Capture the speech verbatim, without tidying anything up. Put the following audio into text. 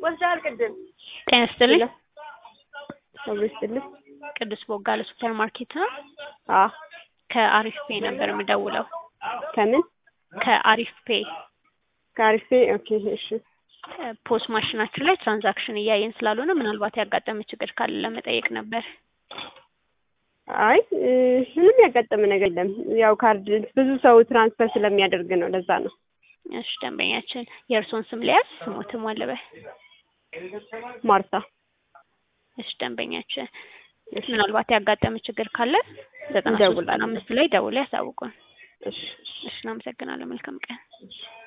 ጤና ይስጥልኝ ሰው ይስጥልኝ ቅዱስ ቦጋለ ሱፐር ማርኬት ነው አ ከአሪፍ ፔ ነበር የምደውለው ከምን ከአሪፍ ፔ ከአሪፍ ፔ ኦኬ እሺ ፖስ ማሽናችን ላይ ትራንዛክሽን እያየን ስላልሆነ ምናልባት ያጋጠመ ችግር ካለ ለመጠየቅ ነበር አይ ምንም ያጋጠመ ነገር የለም ያው ካርድ ብዙ ሰው ትራንስፈር ስለሚያደርግ ነው ለዛ ነው እሺ ደንበኛችን የእርሶን ስም ሊያዝ ስሞትም አለበ ማርታ እሺ ደንበኛችን ምናልባት ያጋጠመ ችግር ካለ ዘጠና ሶስት አምስት ላይ ደውለው ያሳውቁን እሺ እሺ እናመሰግናለን መልካም ቀን